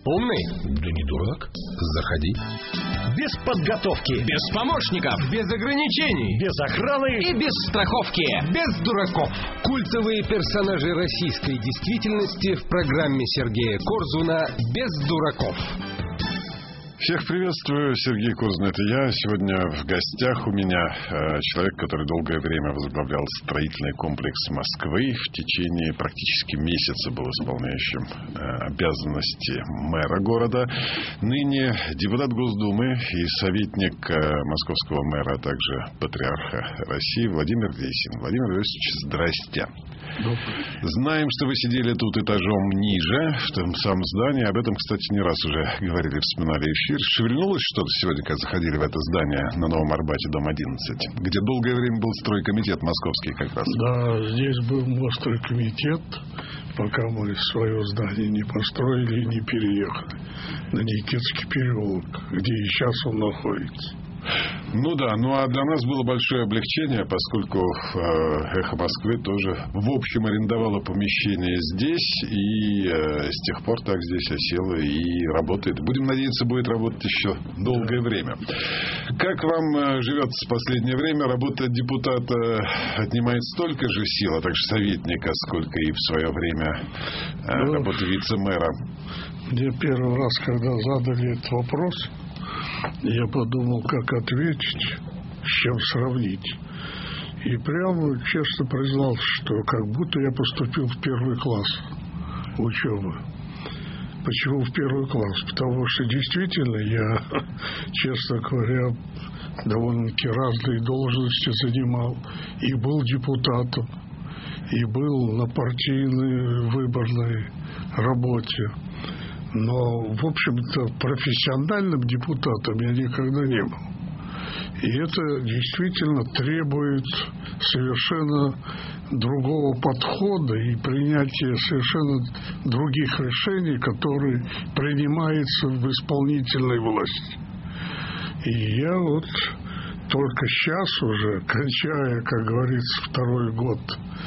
Умный? Да не дурак. Заходи. Без подготовки, без помощников, без ограничений, без охраны и без страховки, без дураков. Культовые персонажи российской действительности в программе Сергея Корзуна «Без дураков». Всех приветствую, Сергей Корзун, это я. Сегодня в гостях у меня человек, который долгое время возглавлял строительный комплекс Москвы. В течение практически месяца был исполняющим обязанности мэра города. Ныне депутат Госдумы и советник московского мэра, а также патриарха России Владимир Ресин. Владимир Иосифович, здрасте. Знаем, что вы сидели тут этажом ниже, в том самом здании. Об этом, кстати, не раз уже говорили, вспоминали эфир. Шевельнулось что-то сегодня, когда заходили в это здание на Новом Арбате, дом 11, где долгое время был стройкомитет московский как раз? Да, здесь был стройкомитет, пока мы свое здание не построили и не переехали на Никитский переулок, где и сейчас он находится. Ну да, ну а для нас было большое облегчение, поскольку «Эхо Москвы» тоже в общем арендовало помещение здесь, и с тех пор так здесь осело и работает. Будем надеяться, будет работать еще долгое время. Как вам живется в последнее время? Работа депутата отнимает столько же сил, а также советника, сколько и в свое время работа вице-мэра. Мне первый раз, когда задали этот вопрос, я подумал, как ответить, с чем сравнить. И прямо честно признался, что как будто я поступил в первый класс учебы. Почему в первый класс? Потому что действительно я, честно говоря, довольно-таки разные должности занимал. И был депутатом, и был на партийной выборной работе. Но, в общем-то, профессиональным депутатом я никогда не был. И это действительно требует совершенно другого подхода и принятия совершенно других решений, которые принимаются в исполнительной власти. И я вот только сейчас уже, кончая, как говорится, второй год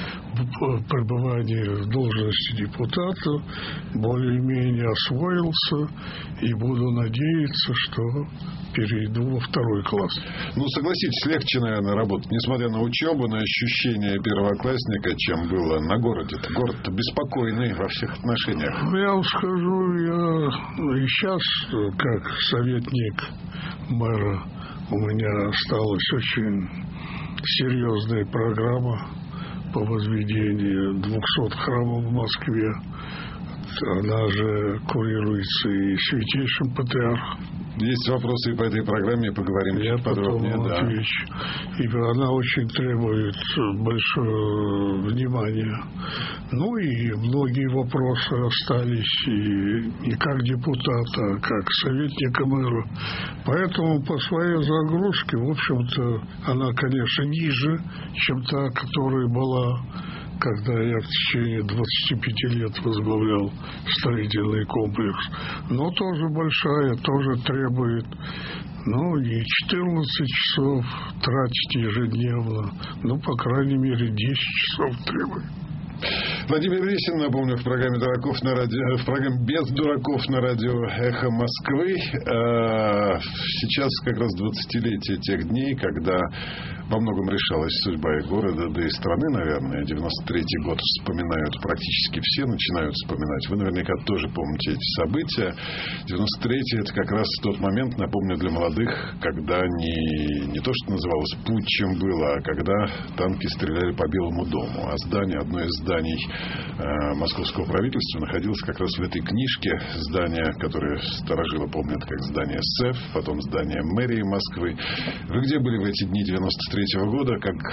пребывания в должности депутата, более-менее освоился и буду надеяться, что перейду во второй класс. Ну, согласитесь, легче, наверное, работать, несмотря на учебу, на ощущение первоклассника, чем было на городе. Город-то беспокойный во всех отношениях. Я вам скажу, я и сейчас, как советник мэра, у меня осталась очень серьезная программа по возведению 200 храмов в Москве. Она же курируется и святейшим патриархом. Есть вопросы и по этой программе, поговорим чуть подробнее. Я потом отвечу. И она очень требует большого внимания. Ну и многие вопросы остались и как депутата, а как советника мэра. Поэтому по своей загрузке, в общем-то, она, конечно, ниже, чем та, которая была, когда я в течение 25 лет возглавлял строительный комплекс. Но тоже большая, тоже требует, и 14 часов тратить ежедневно. По крайней мере, 10 часов требует. Владимир Ресин, напомню, в программе «Без дураков» на радио «Эхо Москвы». Сейчас как раз 20-летие тех дней, когда во многом решалась судьба и города, да и страны, наверное. 93-й год вспоминают практически все, начинают вспоминать. Вы наверняка тоже помните эти события. 93-й – это как раз тот момент, напомню, для молодых, когда не то, что называлось путчем было, а когда танки стреляли по Белому дому. А одно из зданий московского правительства находилось как раз в этой книжке. Здание, которое старожилы помнят как здание СЭФ, потом здание мэрии Москвы. Вы где были в эти дни 93-го года,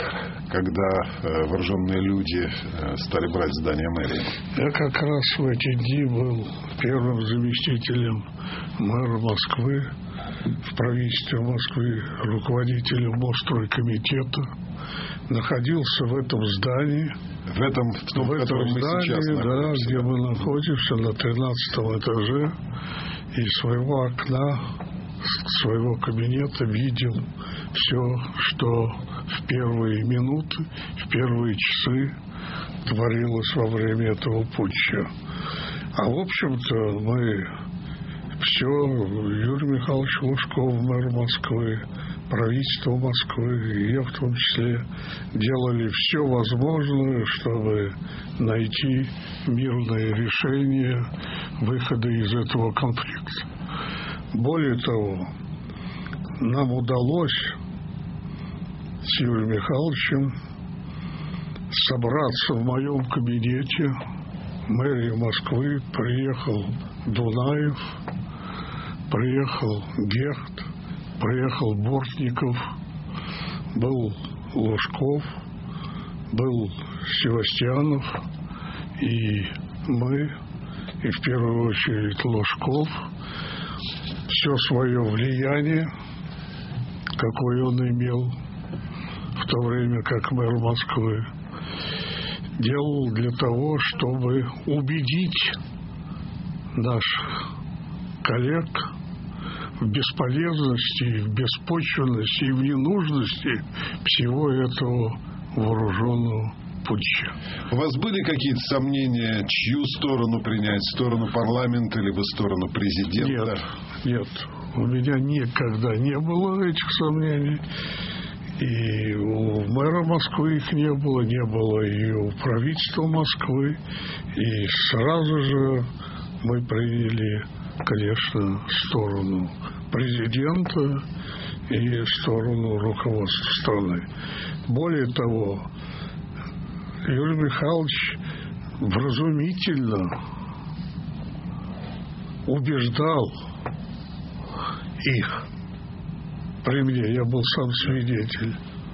когда вооруженные люди стали брать здание мэрии? Я как раз в эти дни был первым заместителем мэра Москвы в правительстве Москвы, руководителем Мосстройкомитета. Находился в этом здании. В том, котором мы сейчас находимся. Где мы находимся, на 13 этаже. И из своего окна, своего кабинета видел все, что в первые минуты, в первые часы творилось во время этого путча. А в общем-то мы все Юрий Михайлович Лужков, мэр Москвы, правительство Москвы, и я в том числе, делали все возможное, чтобы найти мирное решение выхода из этого конфликта. Более того, нам удалось с Юрием Михайловичем собраться в моем кабинете. Мэрия Москвы, приехал Дунаев, приехал Гехт, приехал Бортников, был Лужков, был Севастьянов, и мы, и в первую очередь Лужков, все свое влияние, какое он имел в то время как мэр Москвы, делал для того, чтобы убедить наших коллег в бесполезности, в беспочвенности и в ненужности всего этого вооруженного путча. У вас были какие-то сомнения, чью сторону принять, сторону парламента либо сторону президента? Нет. У меня никогда не было этих сомнений. И у мэра Москвы их не было и у правительства Москвы. И сразу же мы приняли, конечно, сторону президента и сторону руководства страны. Более того, Юрий Михайлович вразумительно убеждал их. При мне, я был сам свидетель,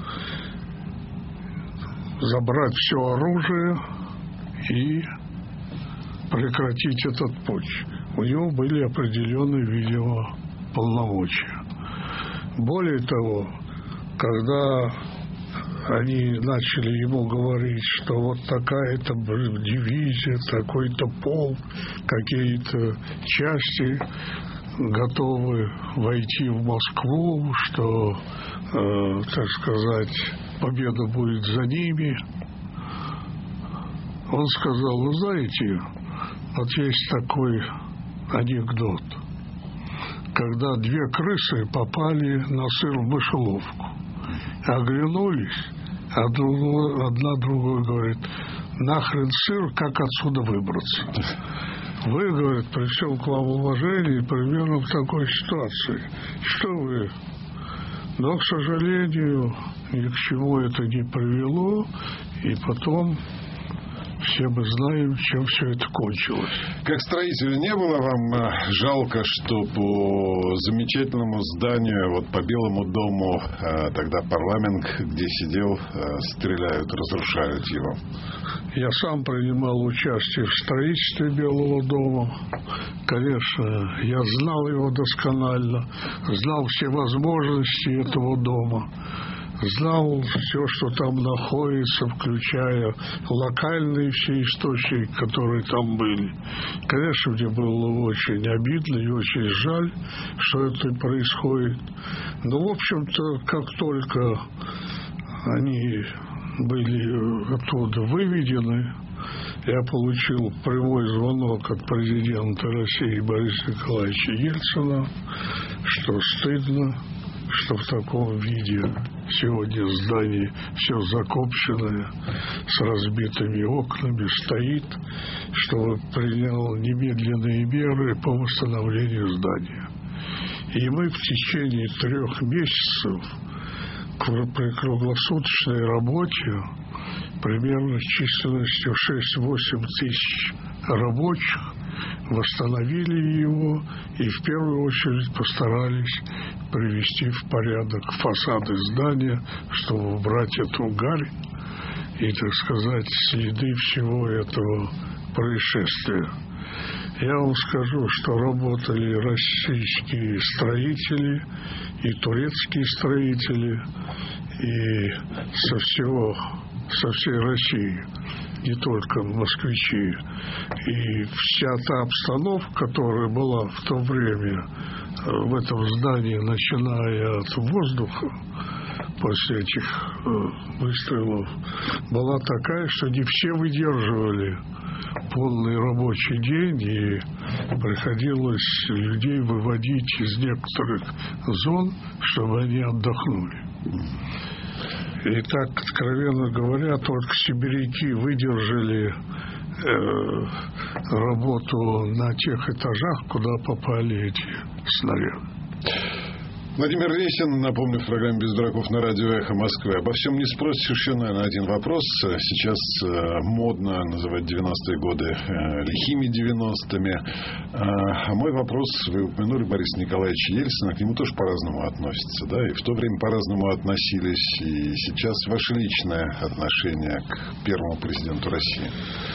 забрать все оружие и прекратить этот путч. У него были определенные, видимо, полномочия. Более того, когда они начали ему говорить, что вот такая-то дивизия, такой-то полк, какие-то части готовы войти в Москву, что, так сказать, победа будет за ними. Он сказал: вы знаете, вот есть такой анекдот, когда две крысы попали на сыр в мышеловку, оглянулись, а одна другой говорит: нахрен сыр, как отсюда выбраться? Вы, говорит, при всем к вам уважении, примерно в такой ситуации. Что вы? Но, к сожалению, ни к чему это не привело. И потом все мы знаем, чем все это кончилось. Как строителю, не было вам жалко, что по замечательному зданию, вот по Белому дому, тогда парламент, где сидел, стреляют, разрушают его? Я сам принимал участие в строительстве Белого дома. Конечно, я знал его досконально, знал все возможности этого дома, знал все, что там находится, включая локальные все источники, которые там были. Конечно, мне было очень обидно и очень жаль, что это происходит. Но, в общем-то, как только они были оттуда выведены, я получил прямой звонок от президента России Бориса Николаевича Ельцина, что стыдно, что в таком виде сегодня здание все закопченное, с разбитыми окнами стоит, что принял немедленные меры по восстановлению здания. И мы в течение 3 месяцев при круглосуточной работе, примерно численностью 6-8 тысяч рабочих, восстановили его и в первую очередь постарались привести в порядок фасады здания, чтобы убрать эту гарь и, так сказать, следы всего этого происшествия. Я вам скажу, что работали российские строители и турецкие строители, и со всей России, не только москвичи. И вся та обстановка, которая была в то время в этом здании, начиная от воздуха, после этих выстрелов, была такая, что не все выдерживали полный рабочий день, и приходилось людей выводить из некоторых зон, чтобы они отдохнули. И так, откровенно говоря, только сибиряки выдержали работу на тех этажах, куда попали эти снаряды. Владимир Ресин, напомню, в программе «Без дураков» на радио «Эхо Москвы». Обо всем не спросишь, еще, наверное, один вопрос. Сейчас модно называть 90-е годы лихими 90-ми. А мой вопрос, вы упомянули Бориса Николаевича Ельцина, к нему тоже по-разному относятся, да? И в то время по-разному относились. И сейчас ваше личное отношение к первому президенту России.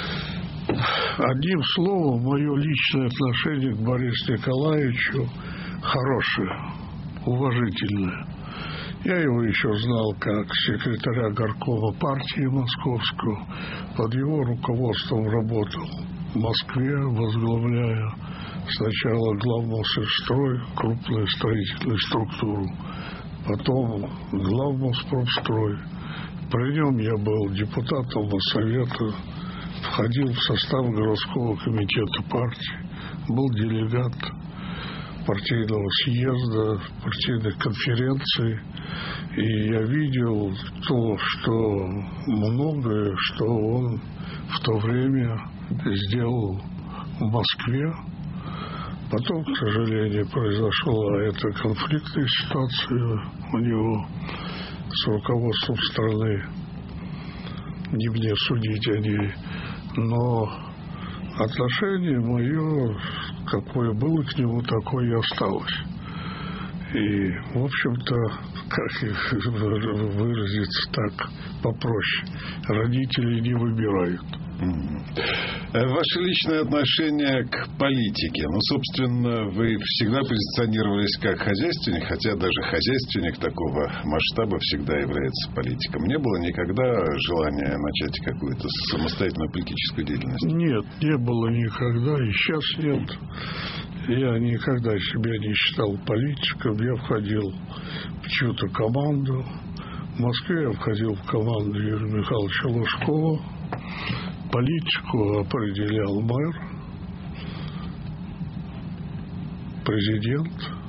Одним словом, мое личное отношение к Борису Николаевичу хорошее, уважительное. Я его еще знал как секретаря горкома партии московского. Под его руководством работал в Москве, возглавляя сначала главмосстрой, крупную строительную структуру, потом главмоспромстрой. При нем я был депутатом Моссовета, входил в состав городского комитета партии, был делегат партийного съезда, партийных конференций. И я видел то, что многое, что он в то время сделал в Москве. Потом, к сожалению, произошла эта конфликтная ситуация у него с руководством страны. Не мне судить о ней. Но отношение мое, какое было к нему, такое и осталось. И, в общем-то, как их выразиться так попроще, родители не выбирают. Ваше личное отношение к политике. Ну, собственно, вы всегда позиционировались как хозяйственник, хотя даже хозяйственник такого масштаба всегда является политиком. Не было никогда желания начать какую-то самостоятельную политическую деятельность? Нет, не было никогда, и сейчас нет. Я никогда себя не считал политиком. Я входил в чью-то команду. В Москве я входил в команду Юрия Михайловича Лужкова. Политику определял мэр, президент.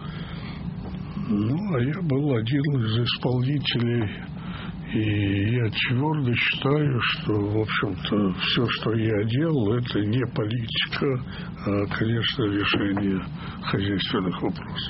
Ну, а я был один из исполнителей. И я твердо считаю, что, в общем-то, все, что я делал, это не политика, а, конечно, решение хозяйственных вопросов.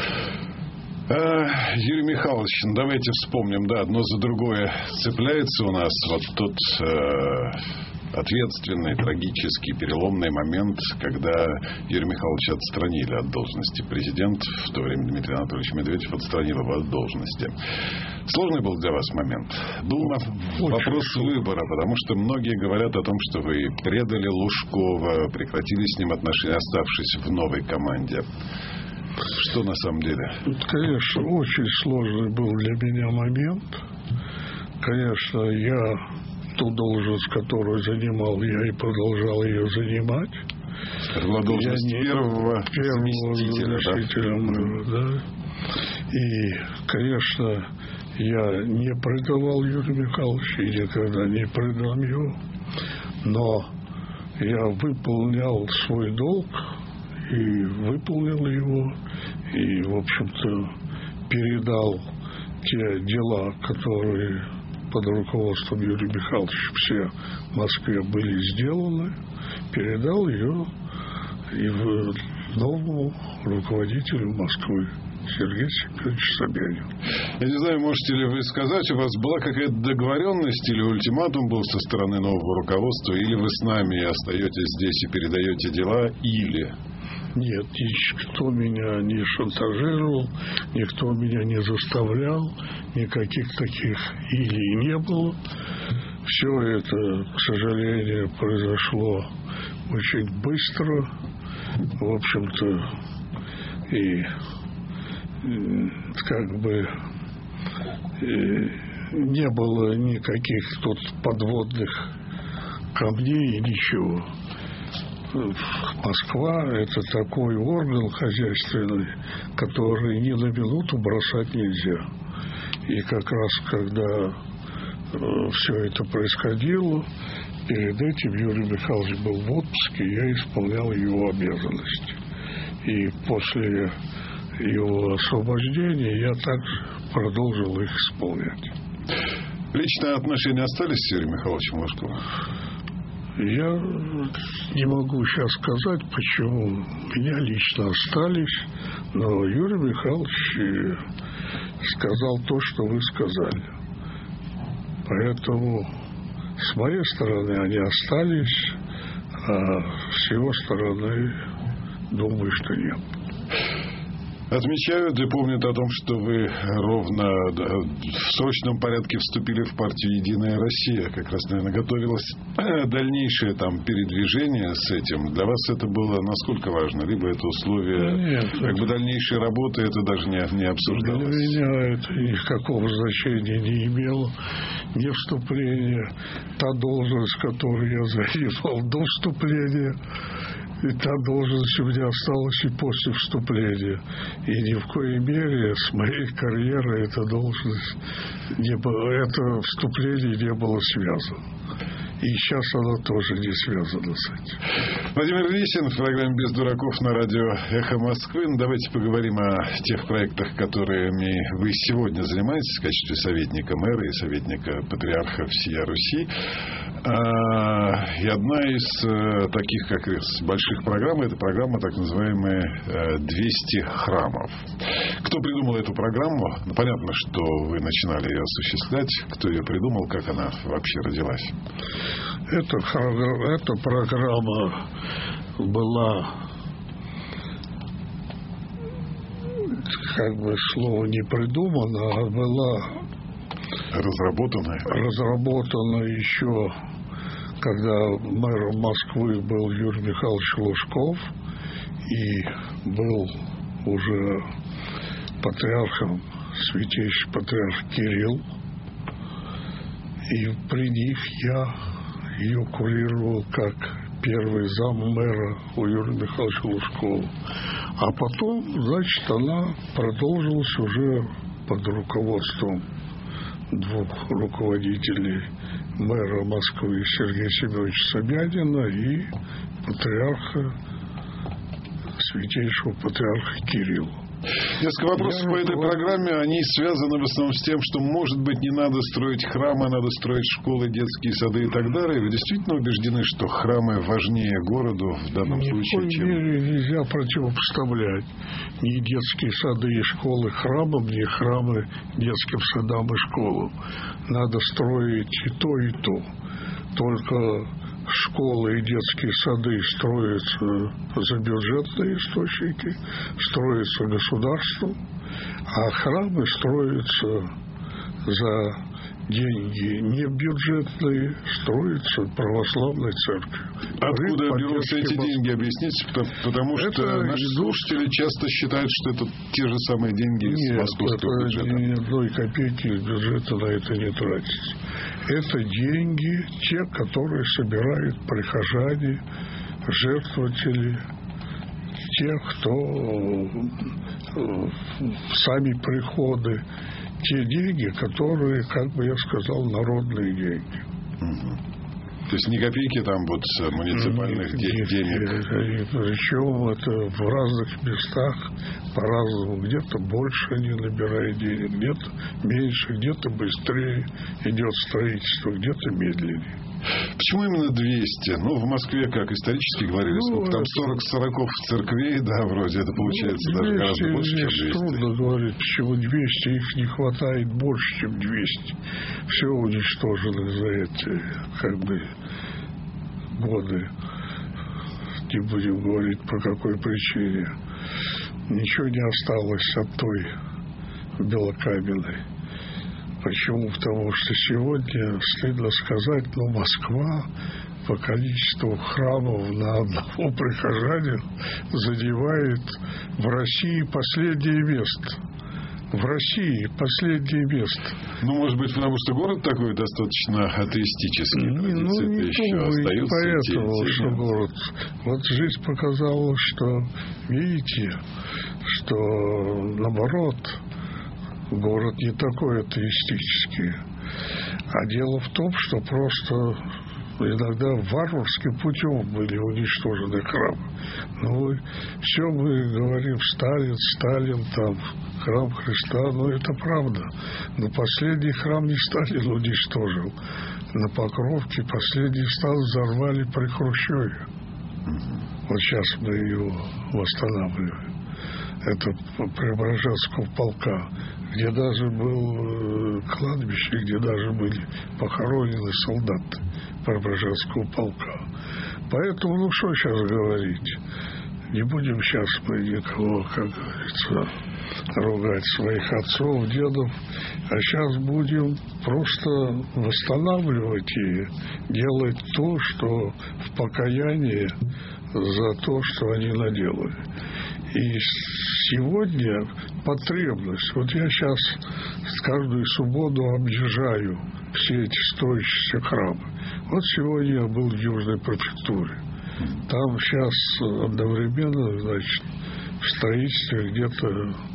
Юрий Михайлович, давайте вспомним, да, одно за другое цепляется у нас вот тот ответственный, трагический, переломный момент, когда Юрия Михайловича отстранили от должности президента. В то время Дмитрий Анатольевич Медведев отстранил его от должности. Сложный был для вас момент? Был вопрос выбора, потому что многие говорят о том, что вы предали Лужкова, прекратили с ним отношения, оставшись в новой команде. Что на самом деле? Это, конечно, очень сложный был для меня момент. Конечно, я ту должность, которую занимал, я и продолжал ее занимать. Это была должность первого заместителя, да? И, конечно, я не предавал Юрия Михайловича и никогда не предам его. Но я выполнял свой долг и выполнил его. И, в общем-то, передал те дела, которые под руководством Юрия Михайловича все в Москве были сделаны, передал ее и новому руководителю Москвы Сергею Семеновичу Собянину. Я не знаю, можете ли вы сказать, у вас была какая-то договоренность или ультиматум был со стороны нового руководства, или вы с нами остаетесь здесь и передаете дела, или... Нет, никто меня не шантажировал, никто меня не заставлял, никаких таких или не было. Все это, к сожалению, произошло очень быстро. В общем-то, и как бы не было никаких тут подводных камней и ничего. Москва – это такой орган хозяйственный, который ни на минуту бросать нельзя. И как раз, когда все это происходило, перед этим Юрий Михайлович был в отпуске, я исполнял его обязанности. И после его освобождения я также продолжил их исполнять. Личные отношения остались с Юрием Михайловичем Ложковым? Я не могу сейчас сказать, почему у меня лично остались, но Юрий Михайлович сказал то, что вы сказали. Поэтому с моей стороны они остались, а с его стороны, думаю, что нет. Отмечают и помнят о том, что вы ровно в срочном порядке вступили в партию «Единая Россия». Как раз, наверное, готовилось дальнейшее там передвижение с этим. Для вас это было насколько важно? Либо это условие дальнейшей работы, это даже не обсуждалось? Для меня это никакого значения не имело. Не вступление. Та должность, которую я занимал до вступления, и та должность у меня осталась и после вступления. И ни в коей мере с моей карьерой эта должность это вступление не было связано. И сейчас оно тоже не связано с этим. Владимир Лисин в программе «Без дураков» на радио «Эхо Москвы». Давайте поговорим о тех проектах, которыми вы сегодня занимаетесь в качестве советника мэра и советника патриарха всея Руси. И одна из таких как раз больших программ — это программа так называемая «200 храмов». Кто придумал эту программу? Ну, понятно, что вы начинали ее осуществлять. Кто ее придумал, как она вообще родилась? Эта программа была, слово не придумано, а была разработана еще, когда мэром Москвы был Юрий Михайлович Ложков и был уже патриархом святейший патриарх Кирилл. И при них я ее курировал как первый зам мэра у Юрия Михайловича Лужкова. А потом, значит, она продолжилась уже под руководством двух руководителей, мэра Москвы Сергея Семеновича Собянина и патриарха, святейшего патриарха Кирилла. Несколько вопросов по этой программе, они связаны в основном с тем, что, может быть, не надо строить храмы, надо строить школы, детские сады и так далее. Вы действительно убеждены, что храмы важнее городу в данном случае, чем... Ни в коей мере нельзя противопоставлять ни детские сады и школы храмам, ни храмы детским садам и школам. Надо строить и то. Только школы и детские сады строятся за бюджетные источники, строятся государством, а храмы строятся за деньги не бюджетные, строятся православной церковью. Откуда берутся эти деньги, объясните? Потому что наши слушатели часто считают, что это те же самые деньги из московского бюджета. Ни одной копейки из бюджета на это не тратится. Это деньги, те, которые собирают прихожане, жертвователи, те, кто сами приходы, те деньги, которые, как бы я сказал, народные деньги. То есть ни копейки там вот с муниципальных денег. Причем это в разных местах по-разному. Где-то больше они набирают денег, где-то меньше, где-то быстрее идет строительство, где-то медленнее. Почему именно 200? Ну, в Москве, как исторически говорили, сколько там 40 церквей, да, вроде это получается даже гораздо больше, чем 200. Трудно говорить, почему 200, их не хватает больше, чем 200. Все уничтожено за эти, годы. Не будем говорить, по какой причине. Ничего не осталось от той белокаменной. Почему? Потому что сегодня, стыдно сказать, Москва по количеству храмов на одного прихожанина задевает в России последнее место. В России последнее место. Ну, может быть, потому что город такой достаточно атеистический. Не поэтому, что город. Вот жизнь показала, что, видите, что наоборот, город не такой атеистический. А дело в том, что просто иногда варварским путем были уничтожены храмы. Но все мы говорим, Сталин, там, храм Христа, но это правда. Но последний храм не Сталин уничтожил. На Покровке последний взорвали при Хрущеве. Вот сейчас мы его восстанавливаем. Это Преображенского полка, где даже был кладбище, где даже были похоронены солдаты Преображенского полка. Поэтому, что сейчас говорить? Не будем сейчас мы никого, как говорится, ругать своих отцов, дедов, а сейчас будем просто восстанавливать и делать то, что в покаянии за то, что они наделали. И сегодня потребность. Вот я сейчас каждую субботу объезжаю все эти строящиеся храмы. Вот сегодня я был в Южной префектуре. Там сейчас одновременно, значит, в строительстве где-то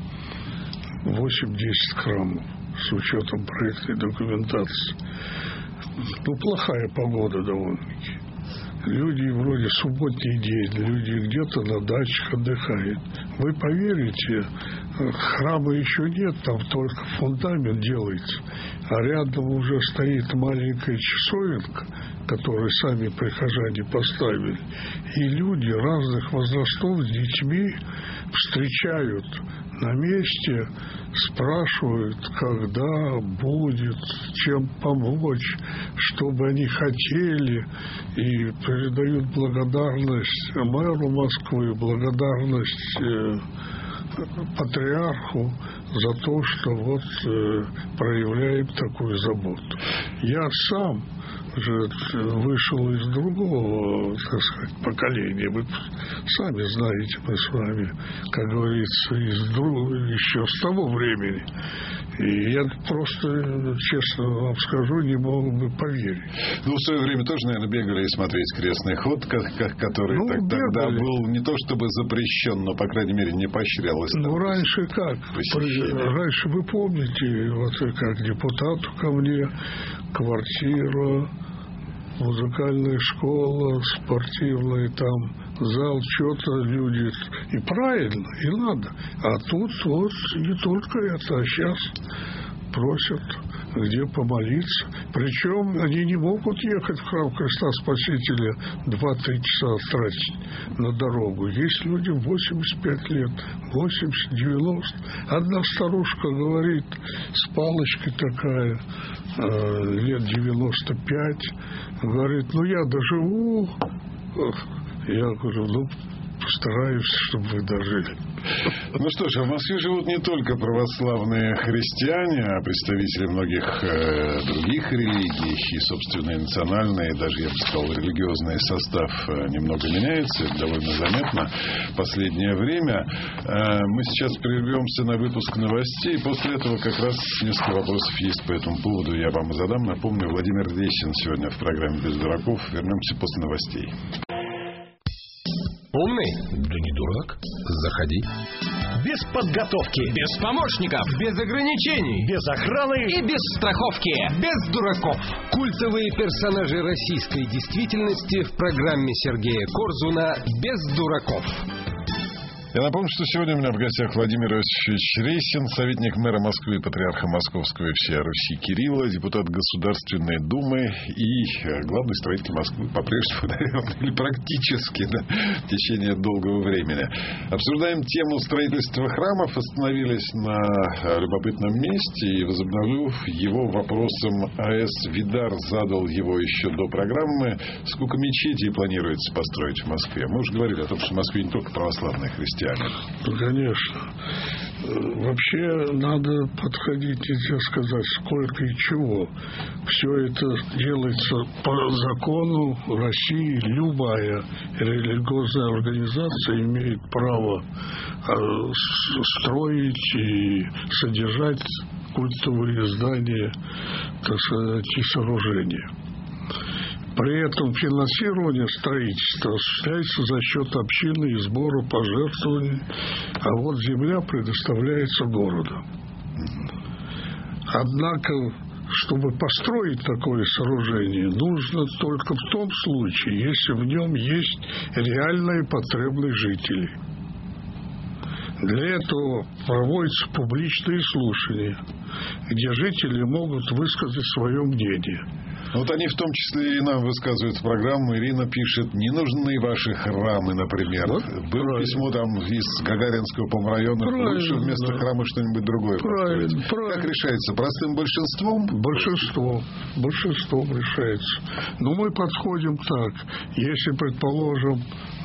8-10 храмов с учетом проектной документации. Ну, плохая погода довольно-таки. Люди вроде субботний день, люди где-то на дачах отдыхают. Вы поверите, храма еще нет, там только фундамент делается. А рядом уже стоит маленькая часовенка, которую сами прихожане поставили. И люди разных возрастов с детьми встречают на месте, спрашивают, когда будет, чем помочь, что бы они хотели, и передают благодарность мэру Москвы, благодарность патриарху за то, что вот проявляем такую заботу. Я сам уже вышел из другого, так сказать, поколения. Вы сами знаете, мы с вами, как говорится, еще с того времени. И я просто, честно вам скажу, не мог бы поверить. Ну, в свое время тоже, наверное, бегали смотреть крестный ход, который тогда был не то чтобы запрещен, но, по крайней мере, не поощрялось. Ну, раньше как? Раньше, вы помните, вот как депутату ко мне, квартира, музыкальная школа, спортивная, там зал, что-то люди. И правильно, и надо. А тут вот не только это, а сейчас просят, где помолиться. Причем они не могут ехать в храм Христа Спасителя 2-3 часа тратить на дорогу. Есть людям 85 лет, 80-90. Одна старушка говорит, с палочкой такая, лет 95, говорит, ну я доживу. Я говорю, ну постараюсь, чтобы вы дожили. Ну что ж, в Москве живут не только православные христиане, а представители многих других религий, и собственный национальный, даже, я бы сказал, религиозный состав немного меняется, это довольно заметно в последнее время. Мы сейчас прервемся на выпуск новостей, после этого как раз несколько вопросов есть по этому поводу, я вам задам. Напомню, Владимир Лещин сегодня в программе «Без дураков». Вернемся после новостей. Умный? Да не дурак. Заходи. Без подготовки. Без помощников. Без ограничений. Без охраны. И без страховки. Без дураков. Культовые персонажи российской действительности в программе Сергея Корзуна «Без дураков». Я напомню, что сегодня у меня в гостях Владимир Иосифович Рейсин, советник мэра Москвы, патриарха Московского и всей Руси Кирилла, депутат Государственной Думы и главный строитель Москвы по-прежнему, наверное, или практически, да, в течение долгого времени. Обсуждаем тему строительства храмов, остановились на любопытном месте и, возобновив его вопросом, А.С. Видар задал его еще до программы, сколько мечетей планируется построить в Москве. Мы уже говорили о том, что в Москве не только православные христиане. Ну, конечно. Вообще надо подходить, нельзя сказать, сколько и чего. Все это делается по закону России. Любая религиозная организация имеет право строить и содержать культовые здания, так сказать, и сооружения. При этом финансирование строительства осуществляется за счет общины и сбора пожертвований, а вот земля предоставляется городу. Однако чтобы построить такое сооружение, нужно только в том случае, если в нем есть реальные потребные жители. Для этого проводятся публичные слушания, где жители могут высказать свое мнение. Вот они в том числе и нам высказывают в программу. Ирина пишет: не нужны ваши храмы, например. Вот, было правильно. Письмо там из Гагаринского, по-моему, района. Лучше вместо храма что-нибудь другое построить. Как решается? Простым большинством? Большинством решается. Но мы подходим так. Если, предположим,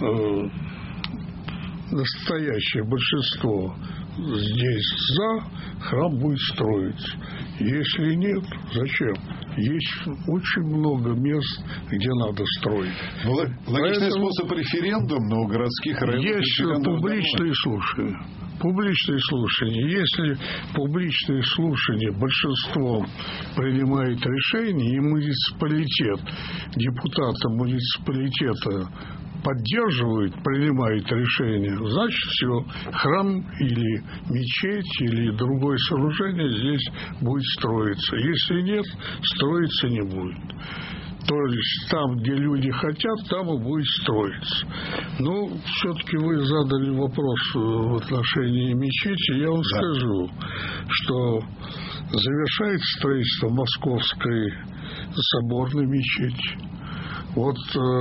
настоящее большинство здесь за, храм будет строиться. Если нет, зачем? Есть очень много мест, где надо строить. Логичный способ референдум, но у городских районов есть публичные слушания. Публичные слушания. Если публичные слушания большинством принимает решение, и муниципалитет, депутаты муниципалитета поддерживают, принимает решение, значит, все, храм или мечеть, или другое сооружение здесь будет строиться. Если нет, строиться не будет. То есть там, где люди хотят, там и будет строиться. Но все-таки вы задали вопрос в отношении мечети. Я вам скажу, что завершает строительство Московской соборной мечети. Вот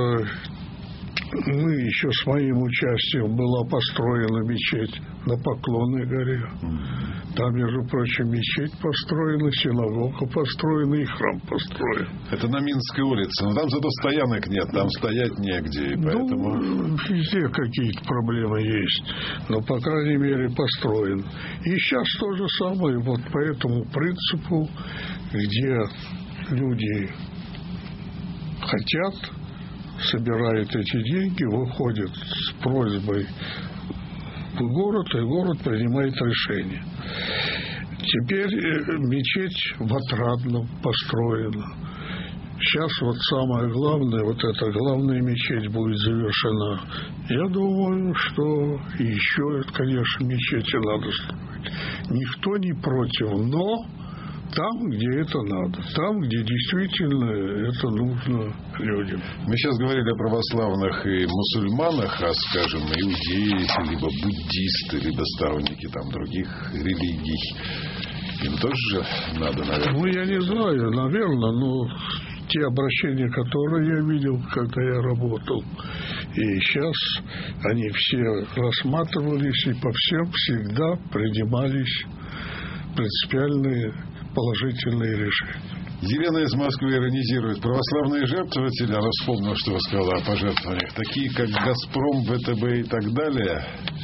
мы еще с моим участием была построена мечеть на Поклонной горе. Там, между прочим, мечеть построена, синагога построена и храм построен. Это на Минской улице. Но там зато стоянок нет, там стоять негде. И поэтому... везде какие-то проблемы есть. Но, по крайней мере, построен. И сейчас то же самое. Вот по этому принципу, где люди хотят, собирают эти деньги, выходят с просьбой в город, и город принимает решение. Теперь мечеть в Отрадном построена. Сейчас вот самое главное, вот эта главная мечеть будет завершена. Я думаю, что еще, конечно, мечети надо строить. Никто не против, но там, где это надо. Там, где действительно это нужно людям. Мы сейчас говорили о православных и мусульманах, а, скажем, иудеи, либо буддисты, либо сторонники там других религий. Им тоже надо, наверное. Я не знаю, наверное, но те обращения, которые я видел, когда я работал, и сейчас они все рассматривались, и по всем всегда принимались принципиальные положительные решения. Елена из Москвы иронизирует. Православные жертвователи, она вспомнила, что вы сказала о пожертвованиях, такие как «Газпром», ВТБ и так далее?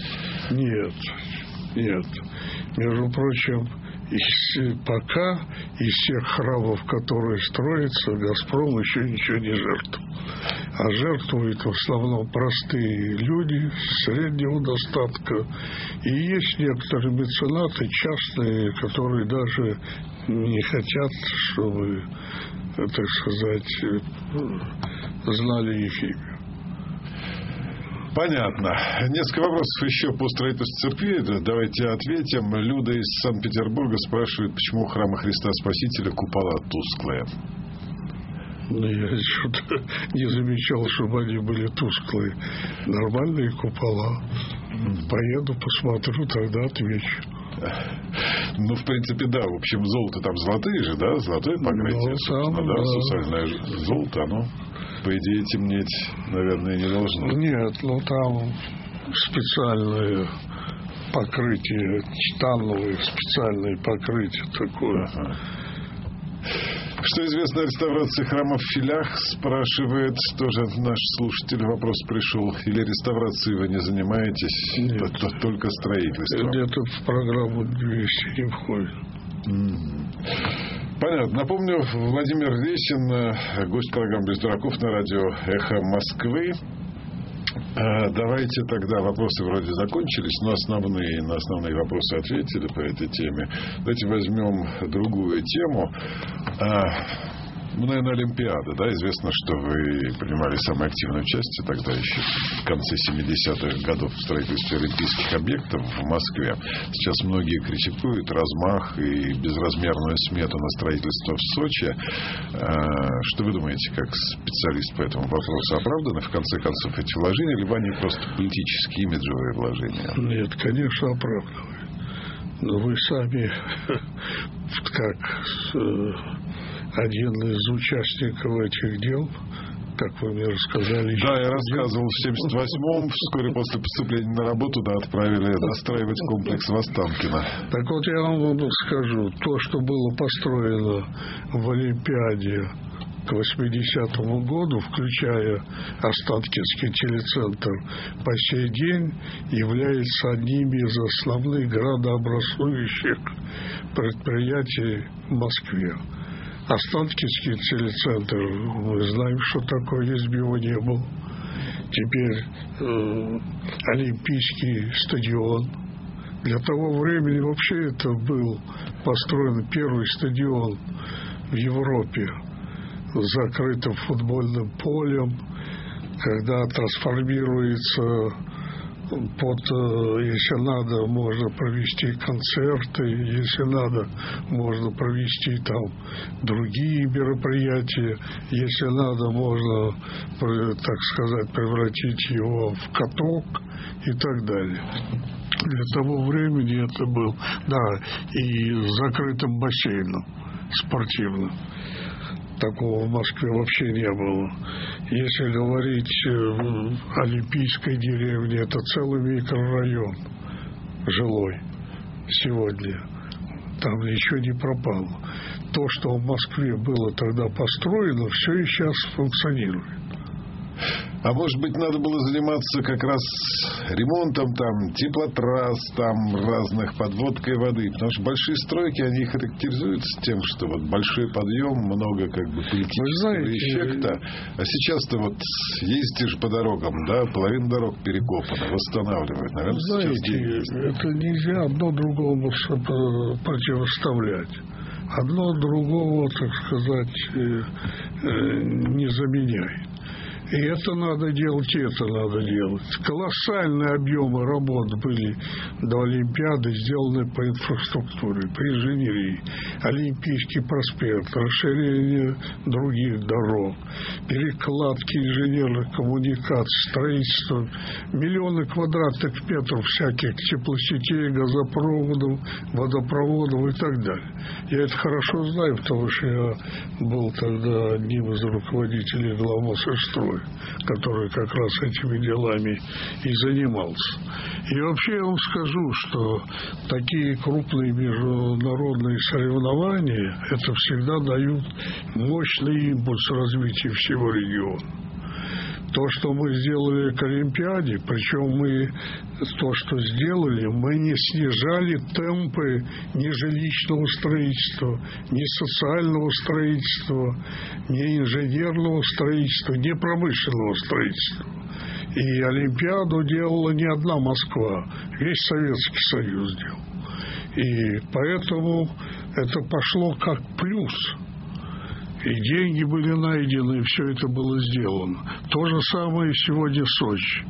Нет. Между прочим, пока из всех храмов, которые строятся, «Газпром» еще ничего не жертвовал. А жертвуют в основном простые люди среднего достатка. И есть некоторые меценаты частные, которые даже не хотят, чтобы, так сказать, знали их имя. Понятно. Несколько вопросов еще по строительству церкви. Давайте ответим. Люда из Санкт-Петербурга спрашивает, почему у храма Христа Спасителя купола тусклые. Я что-то не замечал, чтобы они были тусклые. Нормальные купола. Поеду, посмотрю, тогда отвечу. Ну, в принципе, да. В общем, золото там золотые же, да? Золотое покрытие. Сусальное золото, оно, по идее, темнеть, наверное, не должно. Нет, там специальное покрытие, титановое специальное покрытие такое. Ага. Что известно о реставрации храма в Филях, спрашивает тоже наш слушатель. Вопрос пришел. Или реставрацией вы не занимаетесь? Нет. Только строительством? Где-то в программу 200 не входит. Понятно. Напомню, Владимир Лесин, гость программы «Без дураков» на радио «Эхо Москвы». Давайте тогда, вопросы вроде закончились, но на основные вопросы ответили по этой теме. Давайте возьмем другую тему. Ну, наверное, Олимпиада, да? Известно, что вы принимали самое активное участие тогда еще в конце 70-х годов в строительстве олимпийских объектов в Москве. Сейчас многие критикуют размах и безразмерную смету на строительство в Сочи. Что вы думаете, как специалист по этому вопросу? Оправданы, в конце концов, эти вложения, либо они просто политические, имиджевые вложения? Нет, конечно, оправдывают. Но вы сами, как один из участников этих дел, как вы мне рассказали. Да, я рассказывал, в 78-м, вскоре после поступления на работу, да, отправили достраивать комплекс в Останкино. Так вот, я вам скажу, то, что было построено в Олимпиаде к 80-му году, включая Останкинский телецентр, по сей день является одним из основных градообразующих предприятий в Москве. Останкинский телецентр, мы знаем, что такое, если бы его не было. Теперь Олимпийский стадион. Для того времени вообще это был построен первый стадион в Европе с закрытым футбольным полем, когда трансформируется если надо, можно провести концерты, если надо, можно провести там другие мероприятия, если надо, можно, так сказать, превратить его в каток и так далее. Для того времени это был, да, и с закрытым бассейном спортивным. Такого в Москве вообще не было. Если говорить о Олимпийской деревне, это целый микрорайон жилой сегодня. Там ничего не пропало. То, что в Москве было тогда построено, все и сейчас функционирует. А может быть, надо было заниматься как раз ремонтом там, теплотрасс, там, разных, подводкой воды. Потому что большие стройки, они характеризуются тем, что вот большой подъем, много как бы политического эффекта. А сейчас-то вот ездишь по дорогам, да, половина дорог перекопана, восстанавливают. Наверное, знаете, это нельзя одно другому противоставлять. Одно другого, так сказать, не заменяет. И это надо делать, и это надо делать. Колоссальные объемы работ были до Олимпиады сделаны по инфраструктуре, по инженерии. Олимпийский проспект, расширение других дорог, перекладки инженерных коммуникаций, строительство, миллионы квадратных метров всяких теплосетей, газопроводов, водопроводов и так далее. Я это хорошо знаю, потому что я был тогда одним из руководителей главмосстроя, который как раз этими делами и занимался. И вообще я вам скажу, что такие крупные международные соревнования, это всегда дают мощный импульс развитию всего региона. То, что мы сделали к Олимпиаде, причем мы то, что сделали, мы не снижали темпы ни жилищного строительства, ни социального строительства, ни инженерного строительства, ни промышленного строительства. И Олимпиаду делала не одна Москва, весь Советский Союз делал. И поэтому это пошло как плюс. И деньги были найдены, и все это было сделано. То же самое сегодня в Сочи.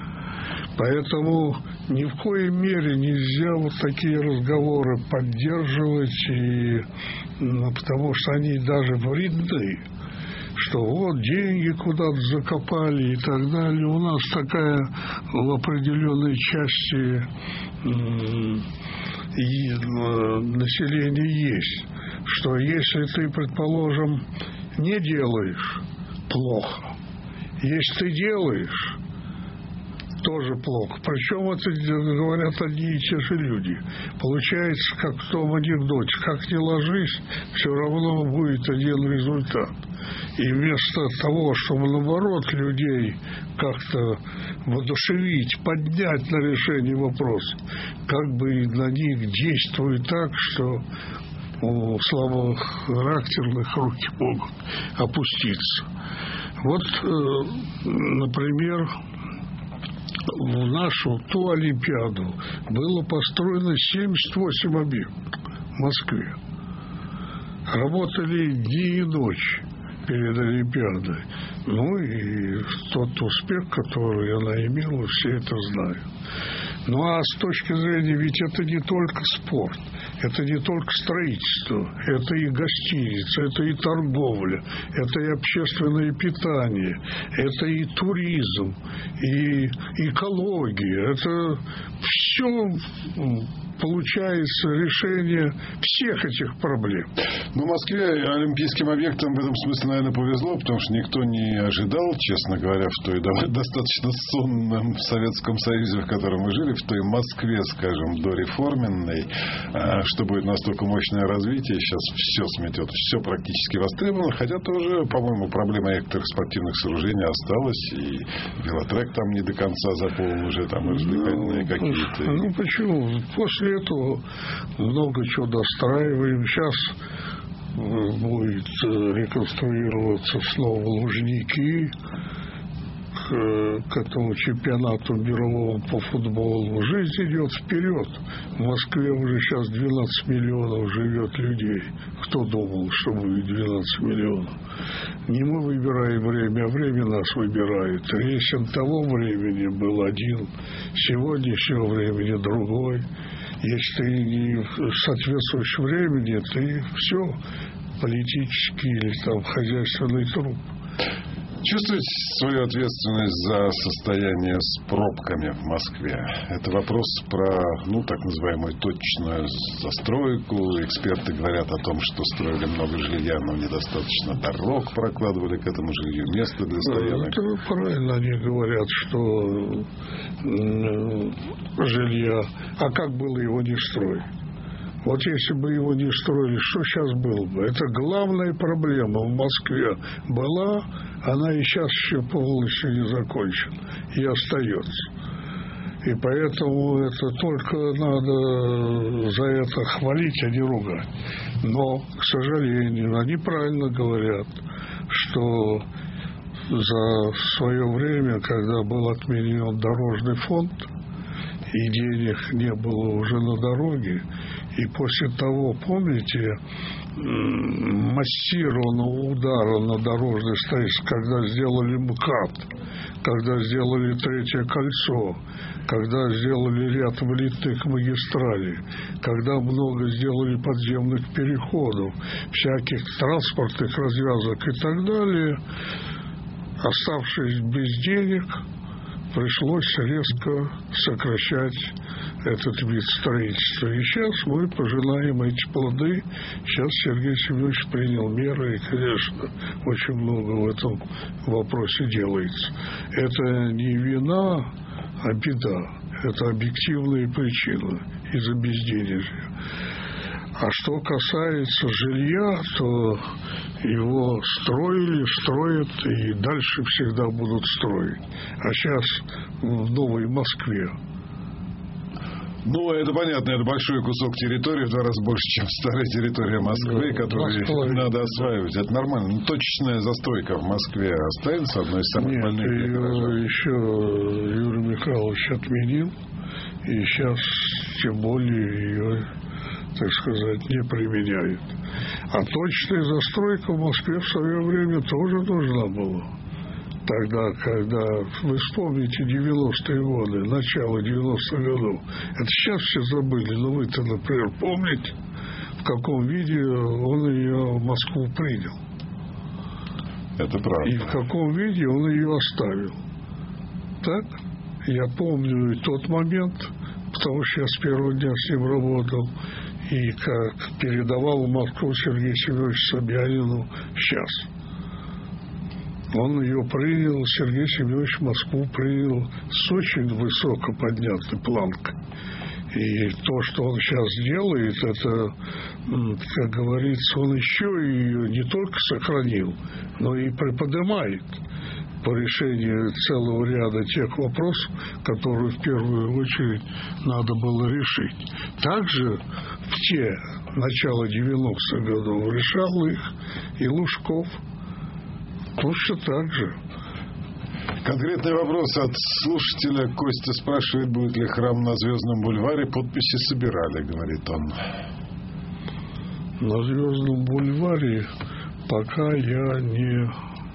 Поэтому ни в коей мере нельзя вот такие разговоры поддерживать, потому что они даже вредны. Что вот деньги куда-то закопали и так далее. У нас такая в определенной части населения есть, что если ты, предположим, не делаешь, плохо. Если ты делаешь, тоже плохо. Причем это говорят одни и те же люди. Получается, как в том анекдоте, как ни ложись, все равно будет один результат. И вместо того, чтобы наоборот людей как-то воодушевить, поднять на решение вопроса, как бы на них действует так, что у слабохарактерных руки могут опуститься. Вот, например, в нашу ту Олимпиаду было построено 78 объектов в Москве. Работали дни и ночи. перед Олимпиадой. Ну и тот успех, который она имела, все это знают. Ну а с точки зрения, ведь это не только спорт, это не только строительство, это и гостиница, это и торговля, это и общественное питание, это и туризм, и экология, это все получается решение всех этих проблем. Ну, Москве олимпийским объектам в этом смысле, наверное, повезло, потому что никто не ожидал, честно говоря, в той достаточно сонном Советском Союзе, в котором мы жили, в той Москве, скажем, дореформенной, что будет настолько мощное развитие. Сейчас все сметет, все практически востребовано, хотя тоже, по-моему, проблема некоторых спортивных сооружений осталась, и велотрек там не до конца заполнен уже, там развлекательные какие-то. Ну, почему? После этого много чего достраиваем. Сейчас будет реконструироваться снова Лужники к этому чемпионату мировому по футболу. Жизнь идет вперед. В Москве уже сейчас 12 миллионов живет людей. Кто думал, что будет 12 миллионов? Не мы выбираем время, а время нас выбирает. Рейсинг того времени был один, сегодняшнего времени другой. Если ты не соответствуешь времени, ты все политический или там хозяйственный труп. Чувствуете свою ответственность за состояние с пробками в Москве? Это вопрос про, так называемую точную застройку. Эксперты говорят о том, что строили много жилья, но недостаточно дорог прокладывали к этому жилью, место для стоянок. Это правильно они говорят, что жилья... А как было его не строить? Вот если бы его не строили, что сейчас было бы? Это главная проблема в Москве была, она и сейчас еще полностью не закончена, и остается. И поэтому это только надо за это хвалить, а не ругать. Но, к сожалению, они правильно говорят, что за свое время, когда был отменен дорожный фонд, и денег не было уже на дороге, и после того, помните, массированного удара на дорожной строительстве, когда сделали МКАД, когда сделали третье кольцо, когда сделали ряд вылетных магистралей, когда много сделали подземных переходов, всяких транспортных развязок и так далее, оставшись без денег, пришлось резко сокращать этот вид строительства. И сейчас мы пожинаем эти плоды. Сейчас Сергей Семенович принял меры, и, конечно, очень много в этом вопросе делается. Это не вина, а беда. Это объективные причины из-за безденежья. А что касается жилья, то его строили, строят и дальше всегда будут строить. А сейчас в Новой Москве. Это понятно, это большой кусок территории, в 2 раза больше, чем старая территория Москвы, которую надо осваивать. Это нормально. Но точечная застройка в Москве останется одной из самых больных. Нет, еще Юрий Михайлович отменил, и сейчас тем более ее, так сказать, не применяют. А точная застройка в Москве в свое время тоже нужна была. Тогда, когда вы вспомните 90-е годы, начало 90-х годов, это сейчас все забыли, но вы-то, например, помните, в каком виде он ее в Москву принял. Это правда. И в каком виде он ее оставил. Так? Я помню тот момент, потому что я с первого дня с ним работал, и как передавал в Москву Сергею Семеновичу Собянину сейчас. Он ее принял, Сергей Семенович Москву принял с очень высоко поднятой планкой. И то, что он сейчас делает, это, как говорится, он еще ее не только сохранил, но и приподнимает по решению целого ряда тех вопросов, которые в первую очередь надо было решить. Также в те начало 90-х годов решал их и Лужков. Точно так же. Конкретный вопрос от слушателя. Костя спрашивает, будет ли храм на Звездном бульваре. Подписи собирали, говорит он. На Звездном бульваре Пока я не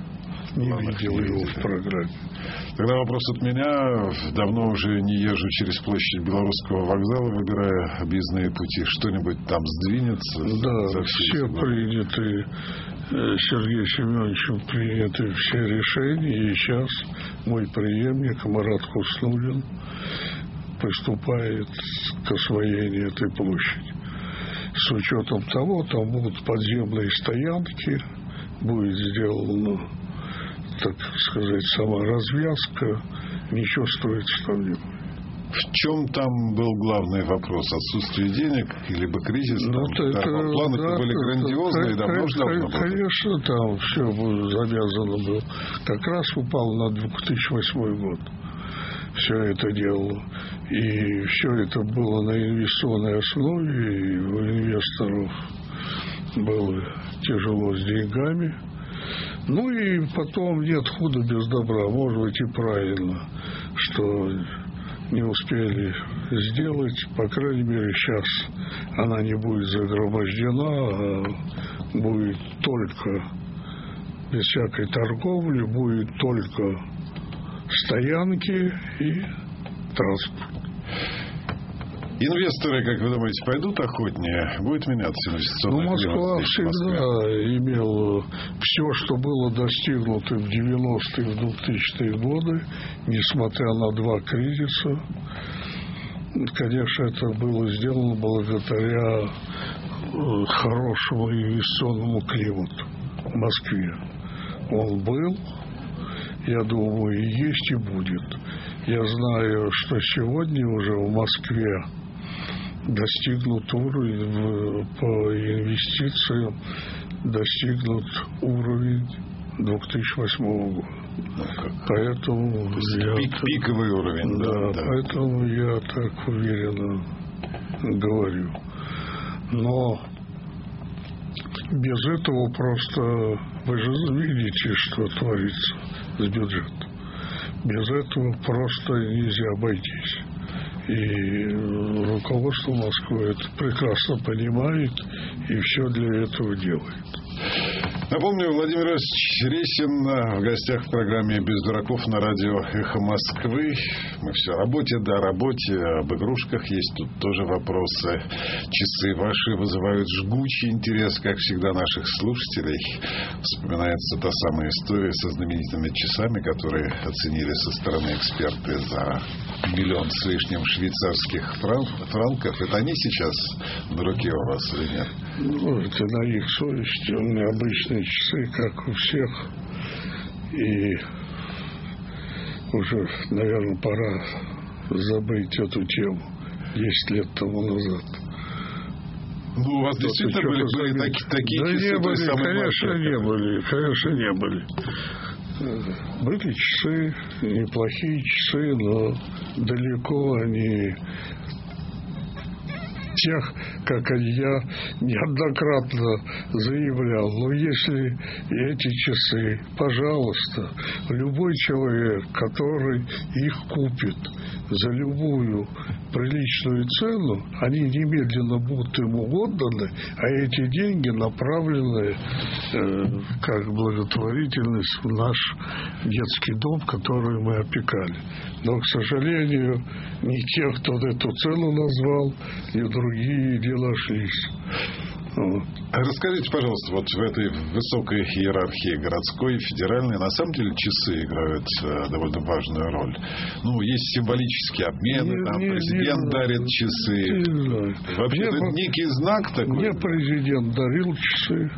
видел его в программе. Тогда вопрос от меня. Давно уже не езжу через площадь Белорусского вокзала, выбирая объездные пути. Что-нибудь там сдвинется? Да, все приняты, Сергеем Семеновичем приняты все решения. И сейчас мой преемник Марат Хуснуллин приступает к освоению этой площади. С учетом того, там будут подземные стоянки, будет сделана, так сказать, сама развязка, ничего строиться там не будет. В чем там был главный вопрос? Отсутствие денег, либо кризис? Планы были грандиозные, давно же должно было. Конечно, там все завязано было. Как раз упал на 2008 год. Все это делало. И все это было на инвестиционной основе, и у инвесторов было тяжело с деньгами. Ну и потом нет худа без добра. Может быть, и правильно, что не успели сделать. По крайней мере, сейчас она не будет загромождена, а будет только без всякой торговли, будет только стоянки и транспорт. Инвесторы, как вы думаете, пойдут охотнее? Будет меняться инвестиционный климат? Москва всегда имела все, что было достигнуто в 90-е, в 2000-е годы, несмотря на два кризиса. Конечно, это было сделано благодаря хорошему инвестиционному климату в Москве. Он был, я думаю, и есть, и будет. Я знаю, что сегодня уже в Москве достигнут уровень по инвестициям, достигнут уровень 2008 года. Поэтому пиковый уровень. Да, поэтому я так уверенно говорю. Но без этого просто вы же видите, что творится с бюджетом. Без этого просто нельзя обойтись. И руководство Москвы это прекрасно понимает и все для этого делает. Напомню, Владимир Иосифович Ресин в гостях в программе «Без дураков» на радио «Эхо Москвы». Мы все о работе, да, о работе, об игрушках. Есть тут тоже вопросы. Часы ваши вызывают жгучий интерес, как всегда, наших слушателей. Вспоминается та самая история со знаменитыми часами, которые оценили со стороны эксперты за 1 миллион с лишним швейцарских франков. Это они сейчас на руке у вас или нет? Ну, это на их совести. У меня обычные часы, как у всех. И уже, наверное, пора забыть эту тему 10 лет тому назад. Ну, у вас действительно были такие да часы? Не были, конечно, не были. Были часы, неплохие часы, но далеко они тех, как я неоднократно заявлял. Но если эти часы, пожалуйста, любой человек, который их купит за любую приличную цену, они немедленно будут ему отданы, а эти деньги направлены как благотворительность в наш детский дом, который мы опекали. Но, к сожалению, ни те, кто эту цену назвал, ни другие не нашлись. Вот. Расскажите, пожалуйста, вот в этой высокой иерархии городской, федеральной, на самом деле часы играют довольно важную роль. Ну, есть символические обмены, там президент дарит часы. Вообще, это некий знак такой. Мне президент дарил часы.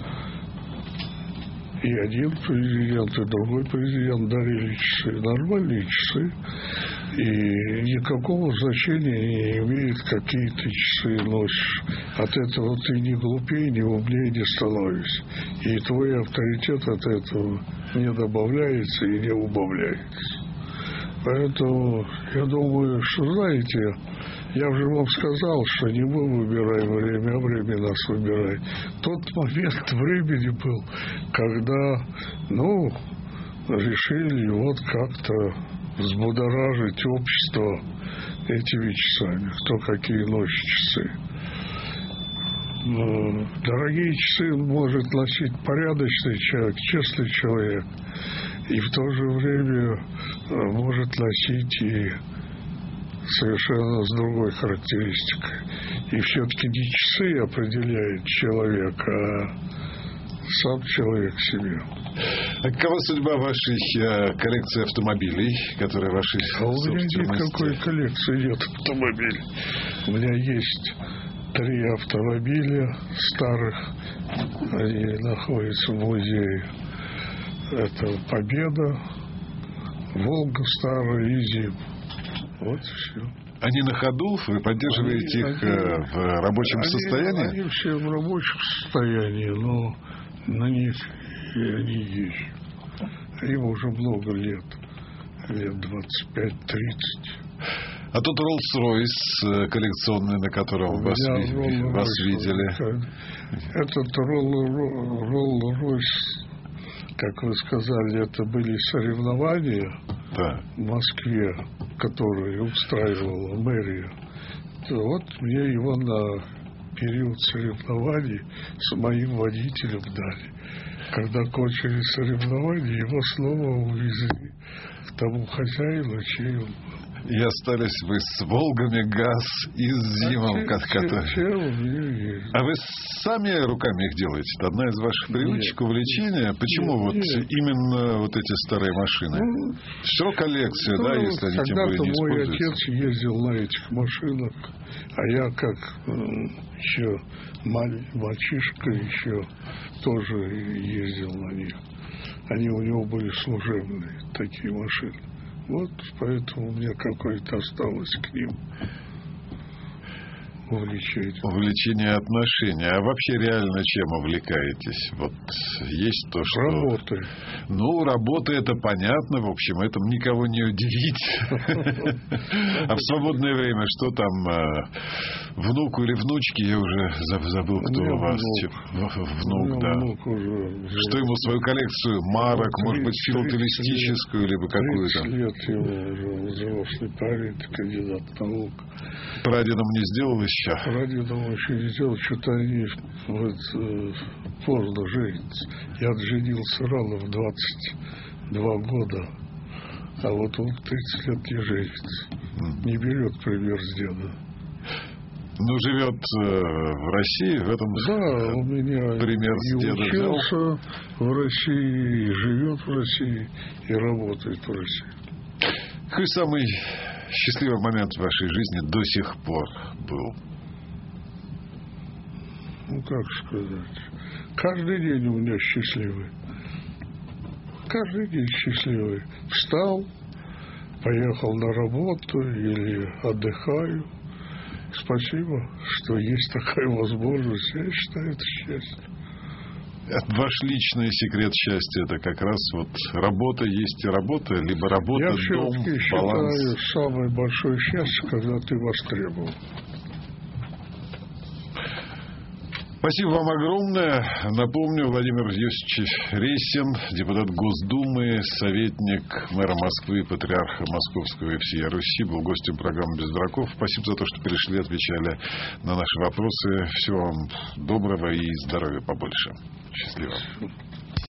И один президент, и другой президент дарили часы. Нормальные часы. И никакого значения не имеет, какие ты часы носишь. От этого ты ни глупее, ни умнее не становишься. И твой авторитет от этого не добавляется и не убавляется. Поэтому я думаю, что, знаете, я уже вам сказал, что не мы выбираем время, а время нас выбирает. Тот момент времени был, когда, решили вот как-то взбудоражить общество этими часами. Кто какие носит часы. Дорогие часы может носить порядочный человек, честный человек, и в то же время может носить и совершенно с другой характеристикой. И все-таки не часы определяет человека, а сам человек себе. А какова судьба вашей коллекции автомобилей, которые ваши У меня никакой коллекции нет автомобилей. У меня есть 3 автомобиля старых. Они находятся в музее. Это «Победа», «Волга» старая и «Зим». Вот и все. Они на ходу? Вы поддерживаете их в рабочем состоянии? Они все в рабочем состоянии, но на них я не езжу. Им уже много лет 25-30. А тот Роллс-Ройс коллекционный, на котором вас видели? Этот Роллс-Ройс, как вы сказали, это были соревнования в Москве, которые устраивала мэрия. Вот мне его на период соревнований с моим водителем дали. Когда кончились соревнования, его снова увезли к тому хозяину, чей он был. И остались вы с «Волгами», ГАЗ и с «Зимом». А вы сами руками их делаете? Это одна из ваших привычек, увлечения? Почему вот именно вот эти старые машины? Все равно коллекция, да, если они тем более не используются. Мой отец ездил на этих машинах, а я как еще мальчишка еще тоже ездил на них. Они у него были служебные, такие машины. Вот поэтому у меня какое-то осталось к ним увлечение. Увлечение отношений. А вообще реально чем увлекаетесь? Вот есть то, что... Работой. Ну, работа, это понятно, в общем, этом никого не удивить. А в свободное время что там, внуку или внучке, я уже забыл, кто у вас. Внук, да. Что ему, свою коллекцию марок, может быть, филателистическую, либо какую-то? 30 лет ему уже взрослый парень, кандидат наук. Прадедом не сделал еще? Прадедом еще не сделал, что-то они поздно женятся. Я женился рано, в 22 года. А вот он 30 лет не женится. Не берет пример с деда. Ну, живет в России, в этом да, у меня пример с деда учился взял. В России, живет в России и работает в России. Какой самый счастливый момент в вашей жизни до сих пор был? Ну, как сказать. Каждый день у меня счастливый. Каждый день счастливый. Встал, поехал на работу или отдыхаю. Спасибо, что есть такая возможность. Я считаю, это счастье. Ваш личный секрет счастья — это как раз вот работа есть и работа, либо работа, я дом, баланс. Я считаю, самое большое счастье, когда ты востребован. Спасибо вам огромное. Напомню, Владимир Иосифович Рейсин, депутат Госдумы, советник мэра Москвы, патриарха Московского и всей Руси, был гостем программы «Без дураков». Спасибо за то, что пришли, отвечали на наши вопросы. Всего вам доброго и здоровья побольше. Счастливо.